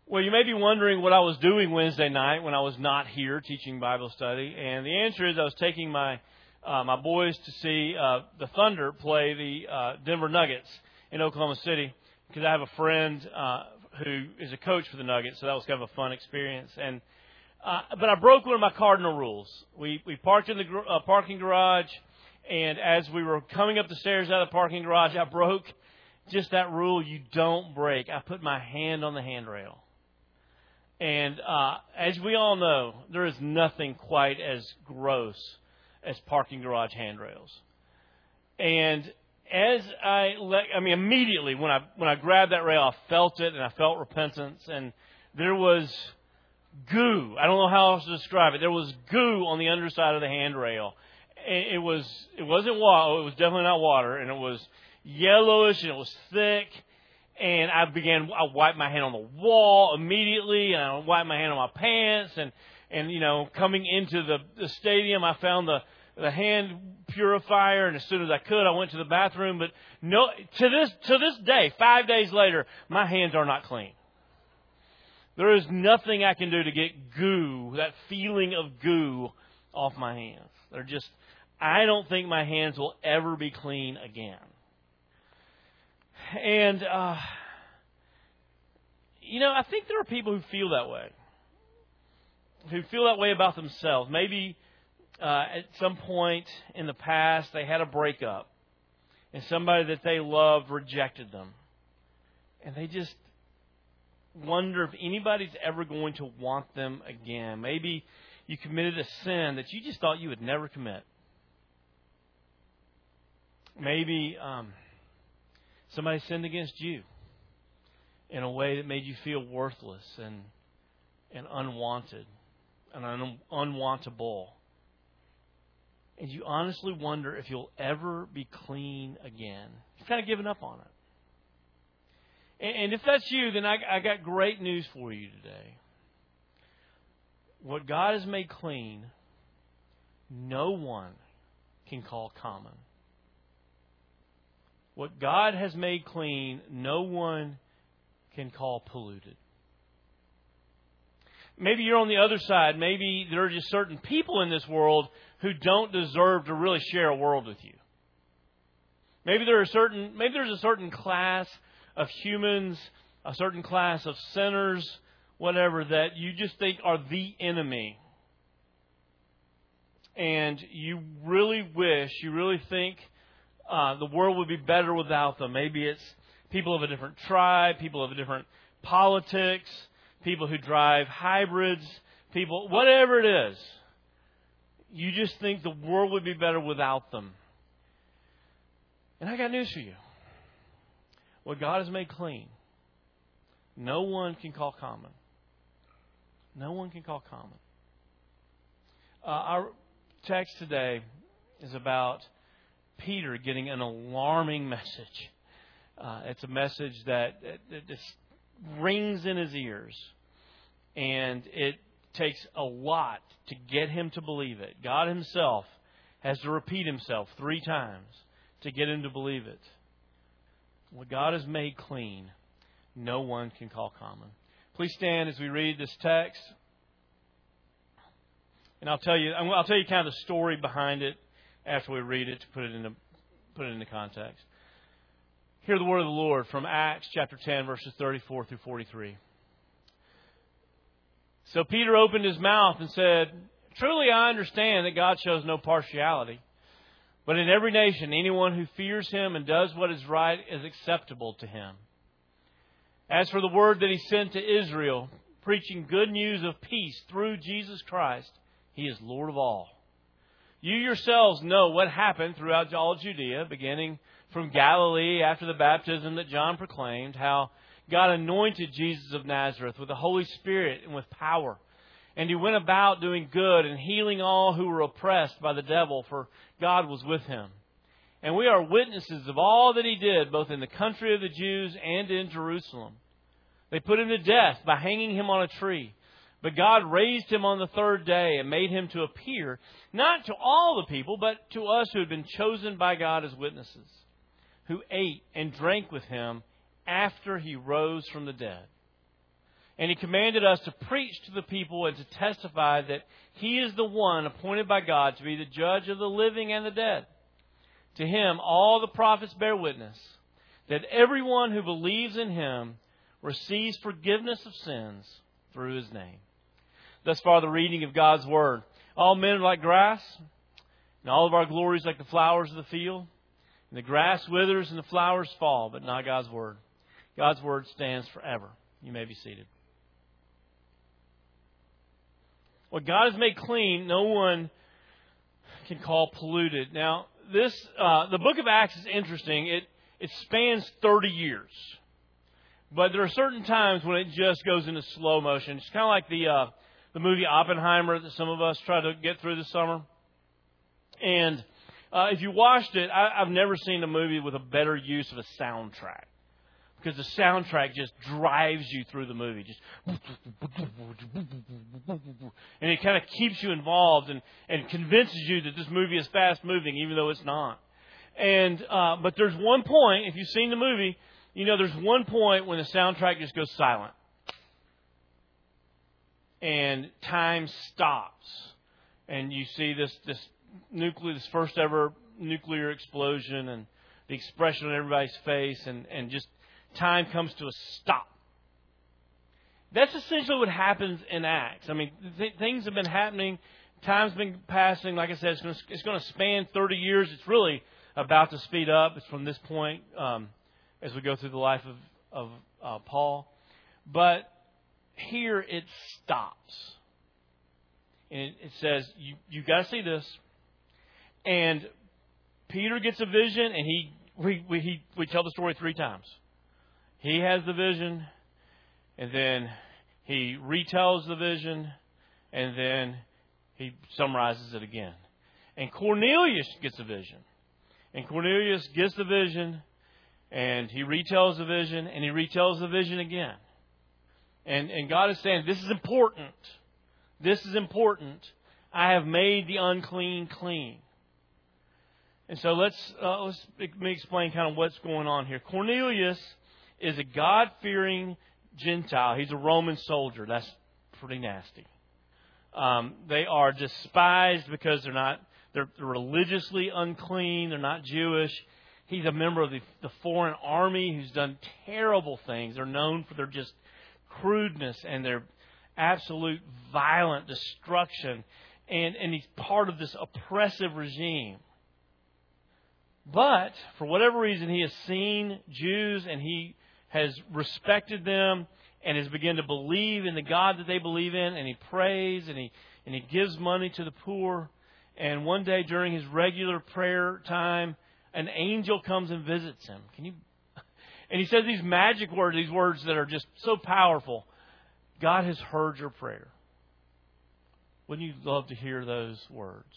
Well, you may be wondering what I was doing Wednesday night when I was not here teaching Bible study. And the answer is I was taking my boys to see the Thunder play the Denver Nuggets in Oklahoma City because I have a friend who is a coach for the Nuggets, so that was kind of a fun experience. And but I broke one of my cardinal rules. We parked in the parking garage, and as we were coming up the stairs out of the parking garage, I broke just that rule you don't break. I put my hand on the handrail. And as we all know, there is nothing quite as gross as parking garage handrails. And as immediately when I grabbed that rail, I felt it and I felt repentance. And there was goo. I don't know how else to describe it. There was goo on the underside of the handrail. It wasn't water. It was definitely not water, and it was yellowish and it was thick. And I wiped my hand on the wall immediately, and I wiped my hand on my pants, and coming into the stadium, I found the hand purifier, and as soon as I could, I went to the bathroom. But no, to this day, 5 days later, my hands are not clean. There is nothing I can do to get goo, that feeling of goo, off my hands. I don't think my hands will ever be clean again. And, I think there are people who feel that way. Who feel that way about themselves. Maybe at some point in the past they had a breakup. And somebody that they loved rejected them. And they just wonder if anybody's ever going to want them again. Maybe you committed a sin that you just thought you would never commit. Maybe somebody sinned against you in a way that made you feel worthless and unwanted and unwantable. And you honestly wonder if you'll ever be clean again. You've kind of given up on it. And if that's you, then I got great news for you today. What God has made clean, no one can call common. What God has made clean, no one can call polluted. Maybe you're on the other side. Maybe there are just certain people in this world who don't deserve to really share a world with you. Maybe there's a certain class of humans, a certain class of sinners, whatever, that you just think are the enemy. And you really think the world would be better without them. Maybe it's people of a different tribe, people of a different politics, people who drive hybrids, whatever it is. You just think the world would be better without them. And I got news for you. What God has made clean, no one can call common. No one can call common. Our text today is about Peter getting an alarming message. It's a message that just rings in his ears. And it takes a lot to get him to believe it. God himself has to repeat himself 3 times to get him to believe it. What God has made clean, no one can call common. Please stand as we read this text. And I'll tell you kind of the story behind it after we read it to put it into context. Hear the word of the Lord from Acts chapter 10, verses 34 through 43. So Peter opened his mouth and said, "Truly I understand that God shows no partiality. But in every nation, anyone who fears Him and does what is right is acceptable to Him. As for the word that He sent to Israel, preaching good news of peace through Jesus Christ, He is Lord of all. You yourselves know what happened throughout all Judea, beginning from Galilee after the baptism that John proclaimed, how God anointed Jesus of Nazareth with the Holy Spirit and with power. And He went about doing good and healing all who were oppressed by the devil, for God was with Him. And we are witnesses of all that He did, both in the country of the Jews and in Jerusalem. They put Him to death by hanging Him on a tree. But God raised Him on the 3rd day and made Him to appear, not to all the people, but to us who had been chosen by God as witnesses, who ate and drank with Him after He rose from the dead. And He commanded us to preach to the people and to testify that He is the one appointed by God to be the judge of the living and the dead. To Him all the prophets bear witness that everyone who believes in Him receives forgiveness of sins through His name. Thus far the reading of God's Word. All men are like grass, and all of our glories like the flowers of the field. And the grass withers and the flowers fall, but not God's Word. God's Word stands forever. You may be seated. What God has made clean, no one can call polluted. Now, the book of Acts is interesting. It spans 30 years. But there are certain times when it just goes into slow motion. It's kind of like the movie Oppenheimer that some of us try to get through this summer. And if you watched it, I've never seen a movie with a better use of a soundtrack. Because the soundtrack just drives you through the movie. And it kind of keeps you involved and convinces you that this movie is fast moving, even though it's not. And but there's one point, if you've seen the movie, you know there's one point when the soundtrack just goes silent. And time stops. And you see this first ever nuclear explosion and the expression on everybody's face and just time comes to a stop. That's essentially what happens in Acts. I mean, things have been happening. Time's been passing. Like I said, it's going to span 30 years. It's really about to speed up. It's from this point as we go through the life of Paul. But here it stops. And it says, you got to see this. And Peter gets a vision, and we tell the story 3 times. He has the vision, and then he retells the vision, and then he summarizes it again. And Cornelius gets a vision. And Cornelius gets the vision, and he retells the vision, and he retells the vision again. And God is saying, this is important. This is important. I have made the unclean clean. And so let me explain kind of what's going on here. Cornelius is a God-fearing Gentile. He's a Roman soldier. That's pretty nasty. They are despised because they're religiously unclean. They're not Jewish. He's a member of the foreign army who's done terrible things. They're known for their just crudeness and their absolute violent destruction. And he's part of this oppressive regime. But for whatever reason, he has seen Jews and he has respected them and has begun to believe in the God that they believe in, and he prays and he gives money to the poor. And one day during his regular prayer time, an angel comes and visits him. And he says these magic words, these words that are just so powerful. God has heard your prayer. Wouldn't you love to hear those words?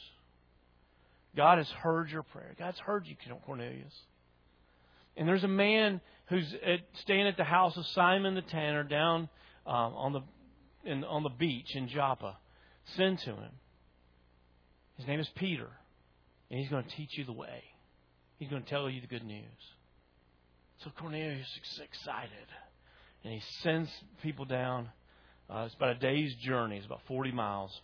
God has heard your prayer. God's heard you, Cornelius. And there's a man who's staying at the house of Simon the tanner down on the beach in Joppa. Send to him. His name is Peter. And he's going to teach you the way. He's going to tell you the good news. So Cornelius is excited. And he sends people down. It's about a day's journey. It's about 40 miles.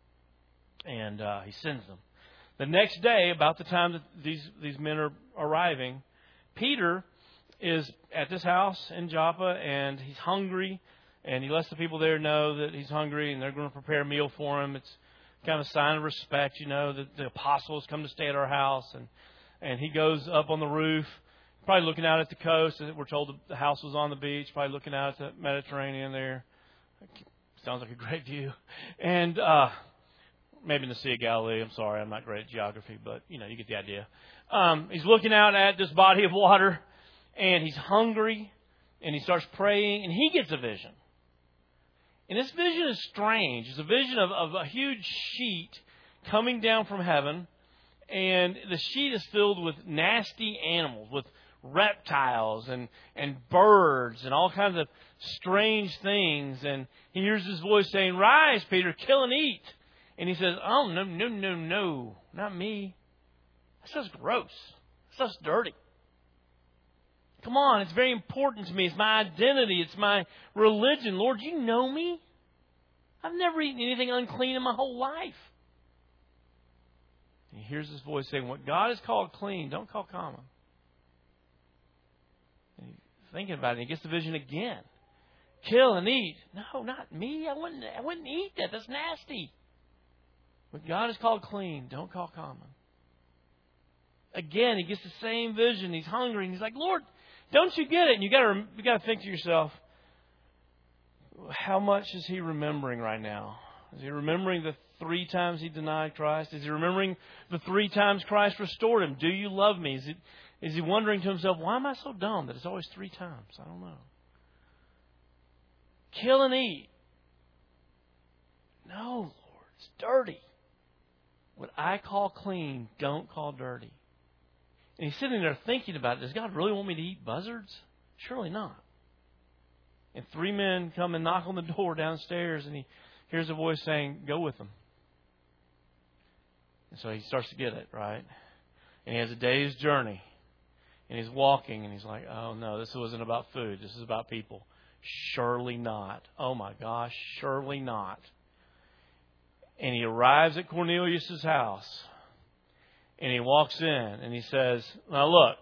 And he sends them. The next day, about the time that these men are arriving, Peter is at this house in Joppa, and he's hungry, and he lets the people there know that he's hungry, and they're going to prepare a meal for him. It's kind of a sign of respect, that the apostles come to stay at our house, and he goes up on the roof, probably looking out at the coast. We're told the house was on the beach, probably looking out at the Mediterranean there. Sounds like a great view. And maybe in the Sea of Galilee. I'm sorry, I'm not great at geography, but you get the idea. He's looking out at this body of water, and he's hungry, and he starts praying, and he gets a vision. And this vision is strange. It's a vision of a huge sheet coming down from heaven, and the sheet is filled with nasty animals, with reptiles and birds and all kinds of strange things. And he hears this voice saying, "Rise, Peter, kill and eat." And he says, "Oh, no, not me. That stuff's gross. That stuff's dirty." Come on, it's very important to me. It's my identity. It's my religion. Lord, you know me. I've never eaten anything unclean in my whole life. And he hears this voice saying, what God has called clean, don't call common. And he's thinking about it, and he gets the vision again. Kill and eat. No, not me. I wouldn't eat that. That's nasty. What God has called clean, don't call common. Again, he gets the same vision. He's hungry, and he's like, Lord, don't you get it? And you got to think to yourself, how much is he remembering right now? Is he remembering the 3 times he denied Christ? Is he remembering the 3 times Christ restored him? Do you love me? Is he wondering to himself, why am I so dumb that it's always 3 times? I don't know. Kill and eat. No, Lord, it's dirty. What I call clean, don't call dirty. And he's sitting there thinking about it. Does God really want me to eat buzzards? Surely not. And 3 men come and knock on the door downstairs, and he hears a voice saying, go with them. And so he starts to get it, right? And he has a day's journey. And he's walking, and he's like, oh no, this wasn't about food. This is about people. Surely not. Oh my gosh, surely not. And he arrives at Cornelius' house. And he walks in and he says, now look,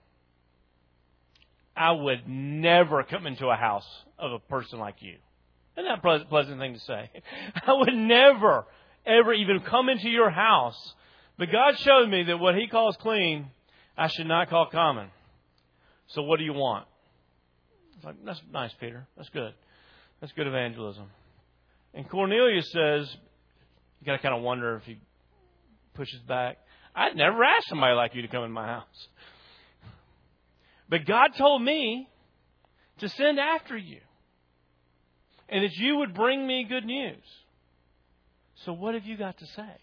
I would never come into a house of a person like you. Isn't that a pleasant thing to say? I would never, ever even come into your house. But God showed me that what He calls clean, I should not call common. So what do you want? It's like, that's nice, Peter. That's good. That's good evangelism. And Cornelius says, you got to kind of wonder if he pushes back. I'd never ask somebody like you to come in my house. But God told me to send after you. And that you would bring me good news. So what have you got to say?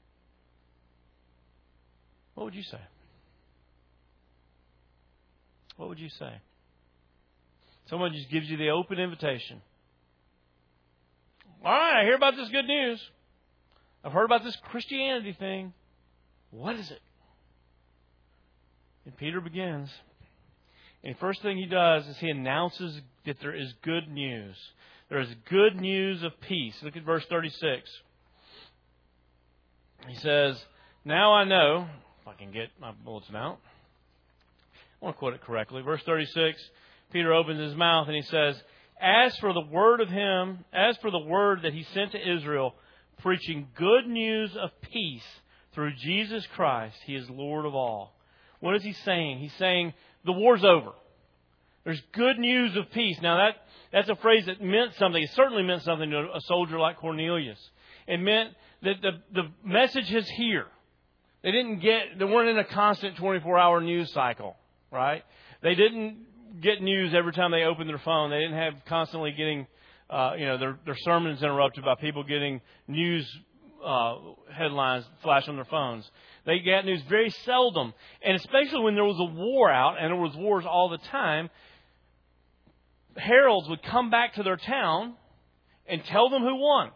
What would you say? What would you say? Someone just gives you the open invitation. All right, I hear about this good news. I've heard about this Christianity thing. What is it? And Peter begins. And the first thing he does is he announces that there is good news. There is good news of peace. Look at verse 36. He says, now I know, if I can get my bulletin out. I want to quote it correctly. Verse 36, Peter opens his mouth and he says, as for the word that he sent to Israel, preaching good news of peace through Jesus Christ, He is Lord of all. What is he saying? He's saying the war's over. There's good news of peace. Now that's a phrase that meant something. It certainly meant something to a soldier like Cornelius. It meant that the message is here. They weren't in a constant 24-hour news cycle, right? They didn't get news every time they opened their phone. They didn't have constantly getting, their sermons interrupted by people getting news headlines flash on their phones. They got news very seldom. And especially when there was a war out, and there was wars all the time, heralds would come back to their town and tell them who won.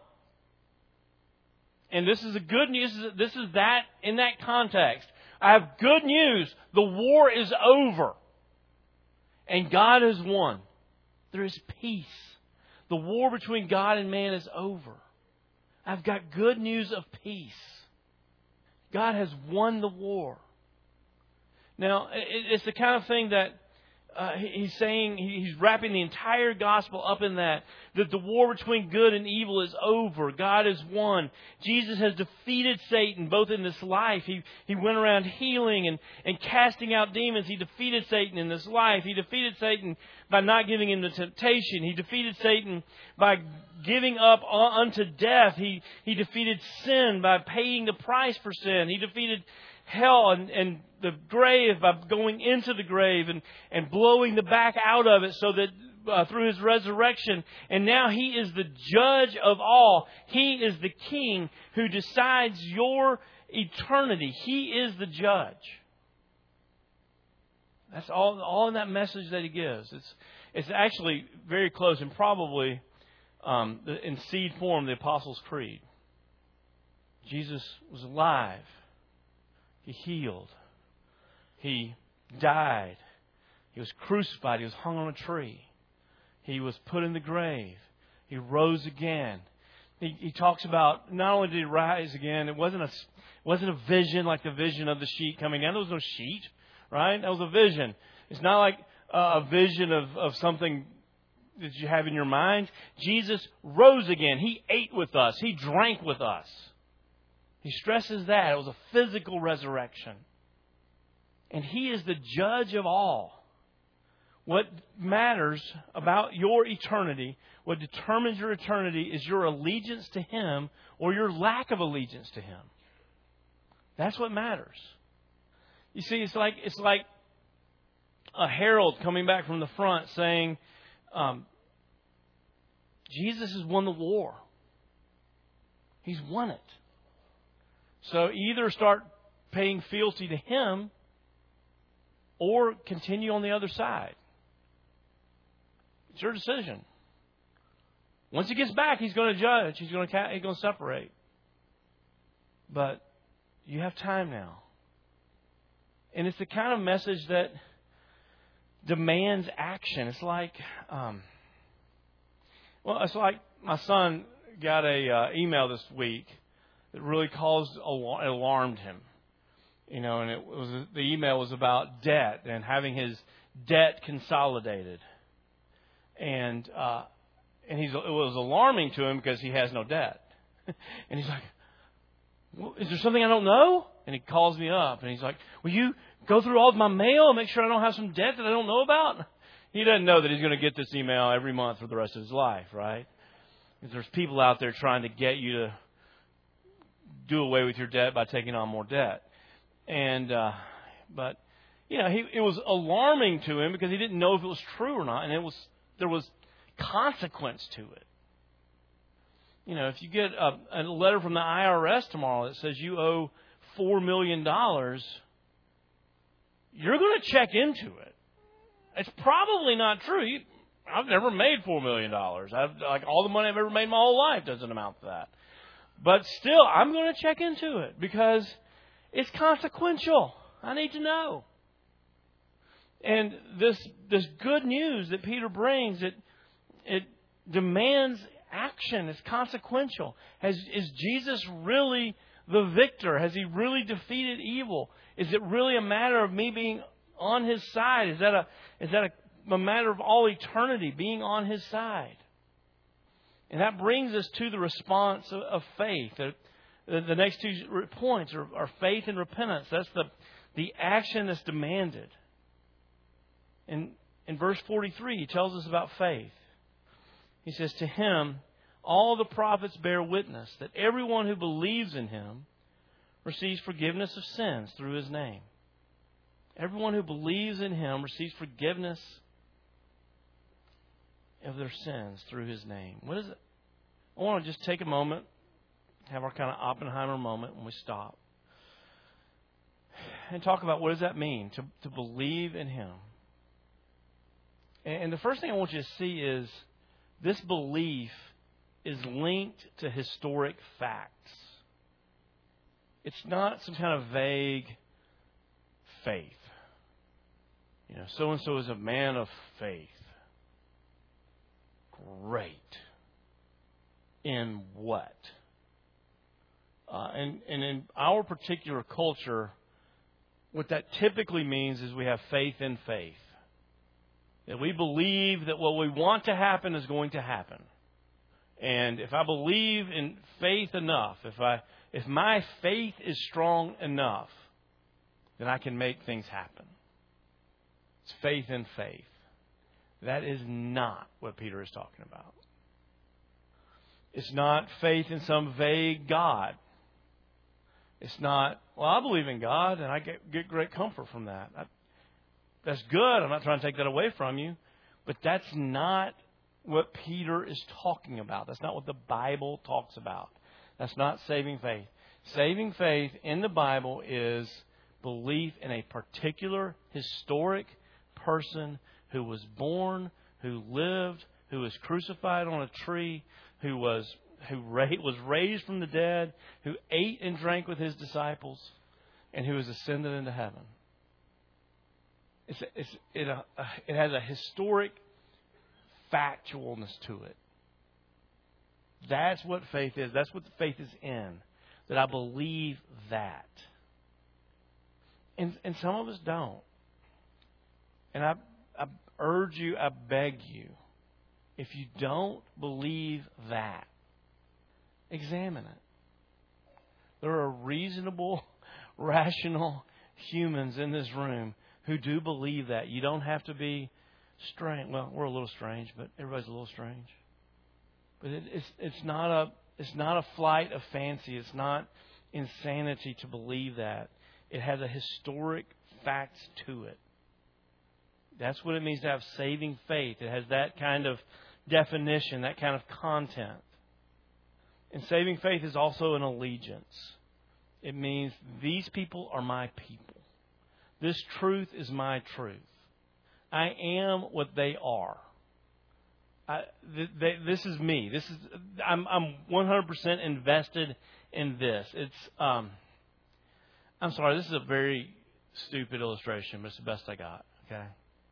And this is the good news. This is that in that context. I have good news. The war is over. And God has won. There is peace. The war between God and man is over. I've got good news of peace. God has won the war. Now, it's the kind of thing that he's saying, he's wrapping the entire gospel up in that the war between good and evil is over. God has won. Jesus has defeated Satan both in this life. He went around healing and casting out demons. He defeated Satan in this life. He defeated Satan by not giving him the temptation. He defeated Satan by giving up unto death. He defeated sin by paying the price for sin. He defeated hell and the grave by going into the grave and blowing the back out of it so that through His resurrection. And now He is the judge of all. He is the King who decides your eternity. He is the judge. That's all in that message that He gives. It's actually very close and probably in seed form the Apostles' Creed. Jesus was alive. He healed. He died. He was crucified. He was hung on a tree. He was put in the grave. He rose again. He talks about not only did He rise again, it wasn't a vision like the vision of the sheet coming down. There was no sheet, right? That was a vision. It's not like a vision of something that you have in your mind. Jesus rose again. He ate with us. He drank with us. He stresses that. It was a physical resurrection. And He is the judge of all. What matters about your eternity, what determines your eternity, is your allegiance to Him or your lack of allegiance to Him. That's what matters. You see, it's like a herald coming back from the front saying, Jesus has won the war. He's won it. So either start paying fealty to Him or continue on the other side. It's your decision. Once He gets back, He's going to judge. He's going to separate. But you have time now. And it's the kind of message that demands action. It's like, it's like my son got a email this week that really alarmed him. You know, and the email was about debt and having his debt consolidated. And it was alarming to him because he has no debt. And he's like, well, is there something I don't know? And he calls me up and he's like, will you go through all of my mail and make sure I don't have some debt that I don't know about? He doesn't know that he's going to get this email every month for the rest of his life, right? Because there's people out there trying to get you to do away with your debt by taking on more debt. And, but, you know, it was alarming to him because he didn't know if it was true or not. And there was consequence to it. You know, if you get a letter from the IRS tomorrow that says you owe $4 million, you're going to check into it. It's probably not true. I've never made $4 million. All the money I've ever made my whole life doesn't amount to that. But still, I'm going to check into it because it's consequential. I need to know. And this good news that Peter brings, it demands action. It's consequential. Is Jesus really the victor? Has He really defeated evil? Is it really a matter of me being on His side? Is that a matter of all eternity being on His side? And that brings us to the response of faith. The next two points are faith and repentance. That's the action that's demanded. In verse 43, he tells us about faith. He says, to Him, all the prophets bear witness that everyone who believes in Him receives forgiveness of sins through His name. Everyone who believes in Him receives forgiveness of their sins through His name. What is it? I want to just take a moment, have our kind of Oppenheimer moment when we stop, and talk about what does that mean to believe in Him. And the first thing I want you to see is this belief is linked to historic facts. It's not some kind of vague faith. You know, so-and-so is a man of faith. Great. In what? And in our particular culture, what that typically means is we have faith in faith. That we believe that what we want to happen is going to happen. And if I believe in faith enough, if my faith is strong enough, then I can make things happen. It's faith in faith. That is not what Peter is talking about. It's not faith in some vague God. It's not, well, I believe in God and I get great comfort from that. That's good. I'm not trying to take that away from you. But that's not what Peter is talking about. That's not what the Bible talks about. That's not saving faith. Saving faith in the Bible is belief in a particular historic person who was born, who lived, who was crucified on a tree, who was raised from the dead, who ate and drank with His disciples, and who has ascended into heaven. It has a historic factualness to it. That's what faith is. That's what the faith is in. That I believe that. And some of us don't. And I urge you, I beg you, if you don't believe that, examine it. There are reasonable, rational humans in this room who do believe that. You don't have to be strange. Well, we're a little strange, but everybody's a little strange. But it's not a flight of fancy. It's not insanity to believe that. It has a historic facts to it. That's what it means to have saving faith. It has that kind of definition, that kind of content. And saving faith is also an allegiance. It means these people are my people. This truth is my truth. I am what they are. This is me. I'm 100% invested in this. I'm sorry, this is a very stupid illustration, but it's the best I got. Okay.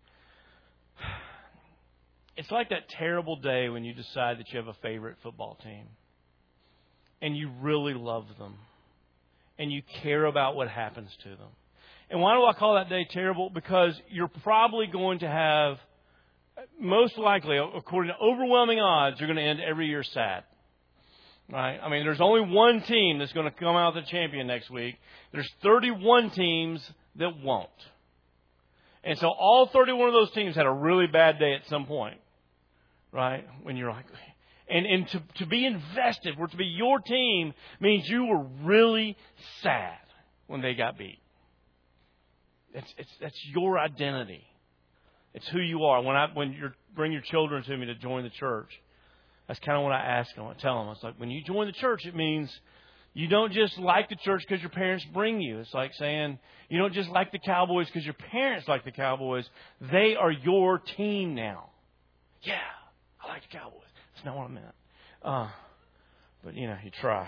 It's like that terrible day when you decide that you have a favorite football team and you really love them and you care about what happens to them. And why do I call that day terrible? Because you're probably going to have, most likely, according to overwhelming odds, you're going to end every year sad. Right? I mean, there's only one team that's going to come out the champion next week. There's 31 teams that won't. And so all 31 of those teams had a really bad day at some point. Right? When you're like, and to be invested, or to be your team, means you were really sad when they got beat. That's your identity. It's who you are. When you bring your children to me to join the church, that's kind of what I ask them. I tell them, it's like, when you join the church, it means you don't just like the church because your parents bring you. It's like saying you don't just like the Cowboys because your parents like the Cowboys. They are your team now. Yeah, I like the Cowboys. That's not what I meant. But, you try.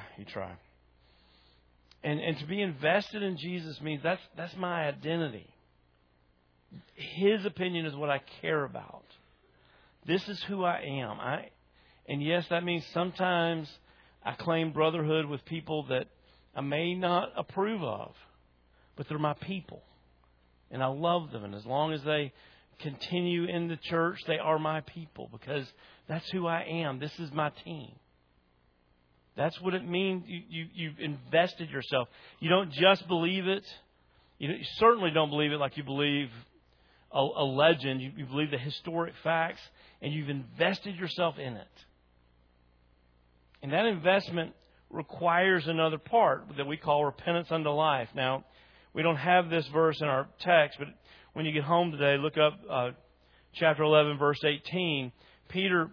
And to be invested in Jesus means that's my identity. His opinion is what I care about. This is who I am. And yes, that means sometimes I claim brotherhood with people that I may not approve of, but they're my people. And I love them. And as long as they continue in the church, they are my people because that's who I am. This is my team. That's what it means. You've invested yourself. You don't just believe it. You certainly don't believe it like you believe a legend. You believe the historic facts, and you've invested yourself in it. And that investment requires another part that we call repentance unto life. Now, we don't have this verse in our text, but when you get home today, look up chapter 11, verse 18. Peter,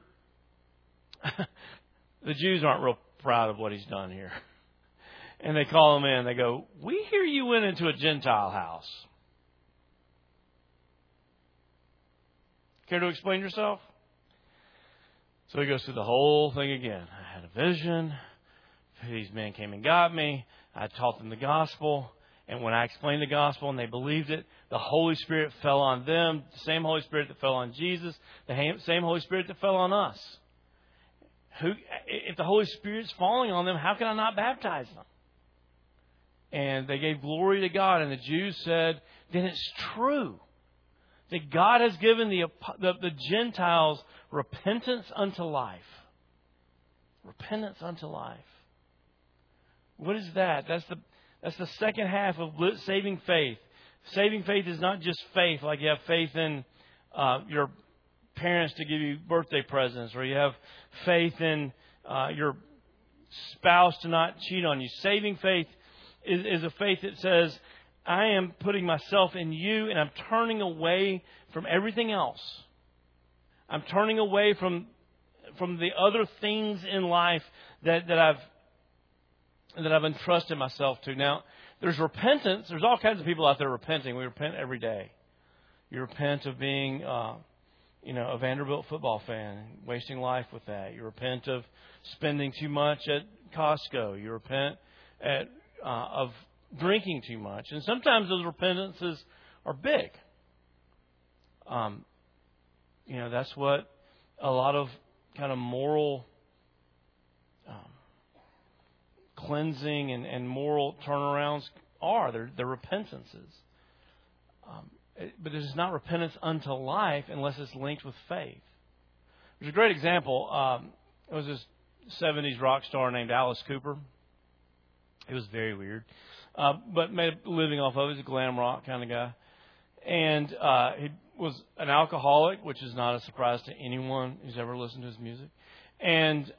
the Jews aren't real proud of what he's done here. And they call him in. They go, "We hear you went into a Gentile house. Care to explain yourself?" So he goes through the whole thing again. I had a vision. These men came and got me. I taught them the gospel. And when I explained the gospel and they believed it, the Holy Spirit fell on them. The same Holy Spirit that fell on Jesus. The same Holy Spirit that fell on us. If the Holy Spirit's falling on them, how can I not baptize them? And they gave glory to God. And the Jews said, then it's true that God has given the Gentiles repentance unto life. Repentance unto life. What is that? That's the second half of saving faith. Saving faith is not just faith, like you have faith in your parents to give you birthday presents, or you have faith in your spouse to not cheat on you. Saving faith is a faith that says, I am putting myself in you and I'm turning away from everything else. I'm turning away from the other things in life that I've entrusted myself to. Now, there's repentance. There's all kinds of people out there repenting. We repent every day. You repent of being, a Vanderbilt football fan, wasting life with that. You repent of spending too much at Costco. You repent of drinking too much. And sometimes those repentances are big. That's what a lot of kind of moral cleansing and moral turnarounds are. They're repentances. But it is not repentance unto life unless it's linked with faith. There's a great example. It was this 70s rock star named Alice Cooper. It was very weird. But made a living off of it. He's a glam rock kind of guy. And he was an alcoholic, which is not a surprise to anyone who's ever listened to his music. And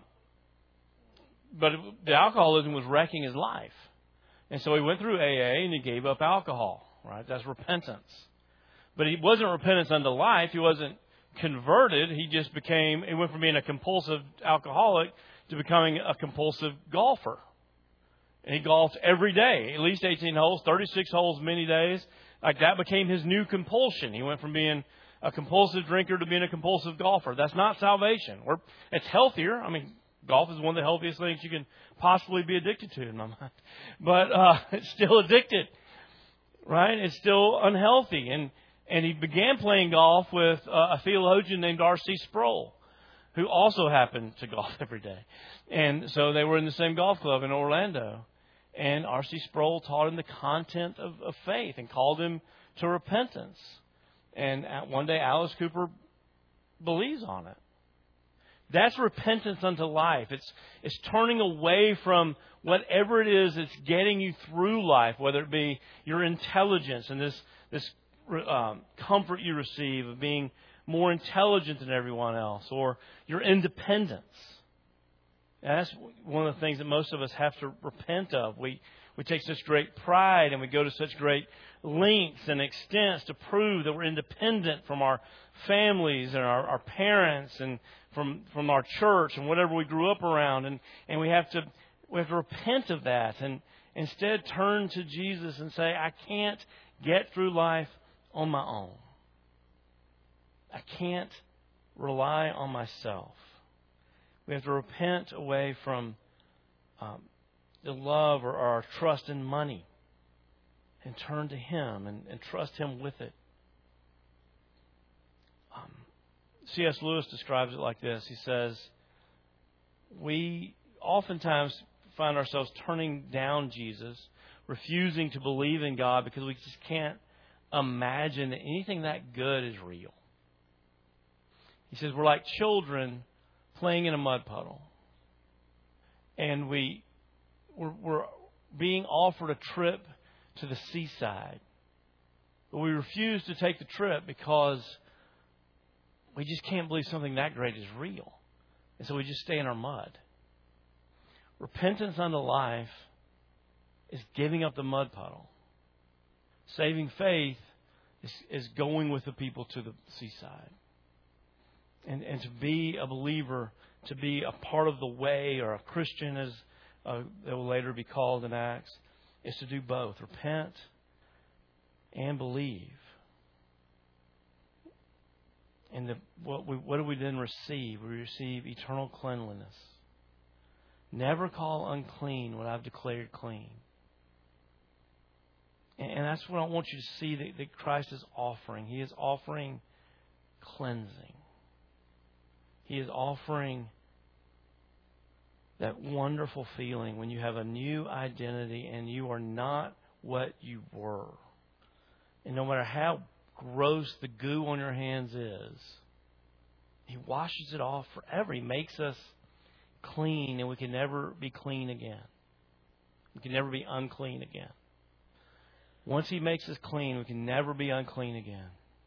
but the alcoholism was wrecking his life. And so he went through AA and he gave up alcohol. Right? That's repentance. But he wasn't repentance unto life. He wasn't converted. He went from being a compulsive alcoholic to becoming a compulsive golfer. And he golfed every day, at least 18 holes, 36 holes many days. Like that became his new compulsion. He went from being a compulsive drinker to being a compulsive golfer. That's not salvation. It's healthier. I mean, golf is one of the healthiest things you can possibly be addicted to in my mind. But it's still addicted. Right? It's still unhealthy. And he began playing golf with a theologian named R.C. Sproul, who also happened to golf every day. And so they were in the same golf club in Orlando. And R.C. Sproul taught him the content of faith and called him to repentance. And one day Alice Cooper believes on it. That's repentance unto life. It's turning away from whatever it is that's getting you through life, whether it be your intelligence and this comfort you receive of being more intelligent than everyone else, or your independence. And that's one of the things that most of us have to repent of. We take such great pride and we go to such great lengths and extents to prove that we're independent from our families and our parents and from our church and whatever we grew up around, and we have to repent of that and instead turn to Jesus and say, I can't get through life on my own. I can't rely on myself. We have to repent away from the love or our trust in money and turn to Him and trust Him with it. C.S. Lewis describes it like this. He says, we oftentimes find ourselves turning down Jesus, refusing to believe in God because we just can't imagine that anything that good is real. He says we're like children playing in a mud puddle. And we're being offered a trip to the seaside. But we refuse to take the trip because we just can't believe something that great is real. And so we just stay in our mud. Repentance unto life is giving up the mud puddle. Saving faith is going with the people to the seaside. And to be a believer, to be a part of the way, or a Christian as they will later be called in Acts, is to do both. Repent and believe. And what do we then receive? We receive eternal cleanliness. Never call unclean what I've declared clean. And that's what I want you to see that Christ is offering. He is offering cleansing. He is offering that wonderful feeling when you have a new identity and you are not what you were. And no matter how gross the goo on your hands is, He washes it off forever. He makes us clean, and we can never be clean again. We can never be unclean again. Once He makes us clean, we can never be unclean again.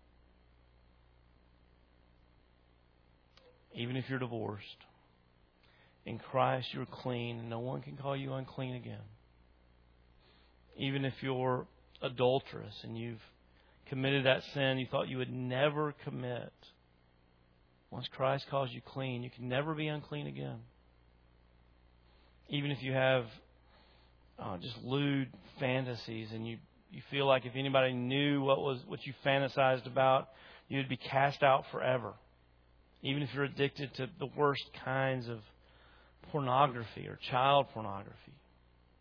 Even if you're divorced, in Christ you're clean, and no one can call you unclean again. Even if you're adulterous and you've committed that sin you thought you would never commit, once Christ calls you clean, you can never be unclean again. Even if you have just lewd fantasies and you feel like if anybody knew what you fantasized about, you would be cast out forever. Even if you're addicted to the worst kinds of pornography or child pornography.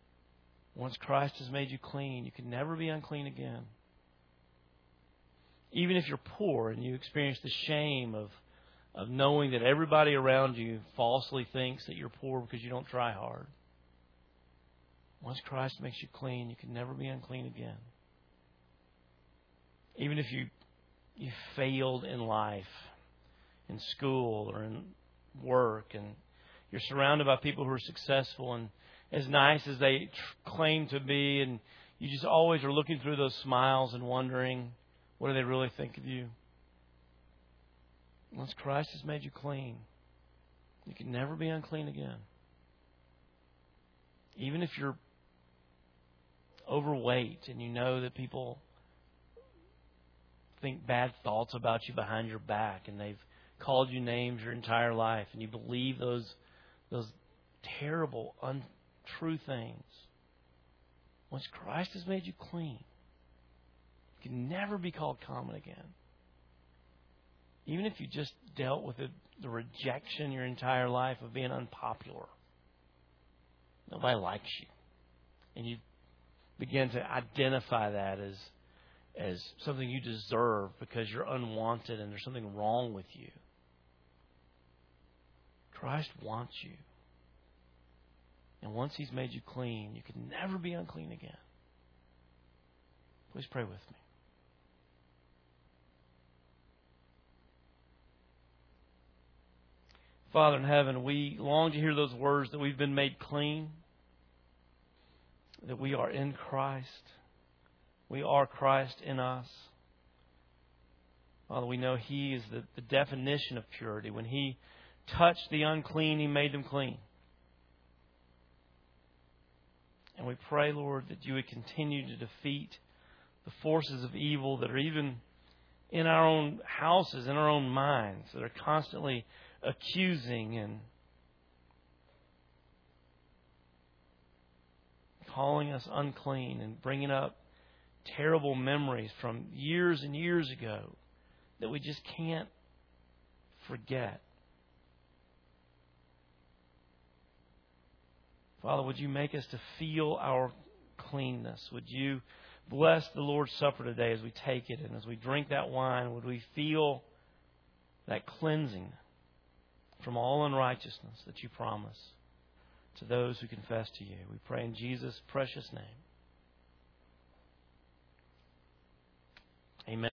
Once Christ has made you clean, you can never be unclean again. Even if you're poor and you experience the shame of knowing that everybody around you falsely thinks that you're poor because you don't try hard. Once Christ makes you clean, you can never be unclean again. Even if you failed in life, in school or in work, and you're surrounded by people who are successful and as nice as they claim to be, and you just always are looking through those smiles and wondering, what do they really think of you? Once Christ has made you clean, you can never be unclean again. Even if you're overweight and you know that people think bad thoughts about you behind your back and they've called you names your entire life and you believe those terrible, untrue things. Once Christ has made you clean, you can never be called common again. Even if you just dealt with the rejection your entire life of being unpopular. Nobody likes you. And you begin to identify that as something you deserve because you're unwanted and there's something wrong with you. Christ wants you. And once He's made you clean, you can never be unclean again. Please pray with me. Father in heaven, we long to hear those words that we've been made clean, that we are in Christ. We are Christ in us. Father, we know He is the definition of purity. When He touched the unclean, He made them clean. And we pray, Lord, that You would continue to defeat the forces of evil that are even in our own houses, in our own minds, that are constantly accusing and calling us unclean and bringing up terrible memories from years and years ago that we just can't forget. Father, would You make us to feel our cleanness? Would You bless the Lord's Supper today as we take it and as we drink that wine? Would we feel that cleansing from all unrighteousness that You promise to those who confess to You? We pray in Jesus' precious name. Amen.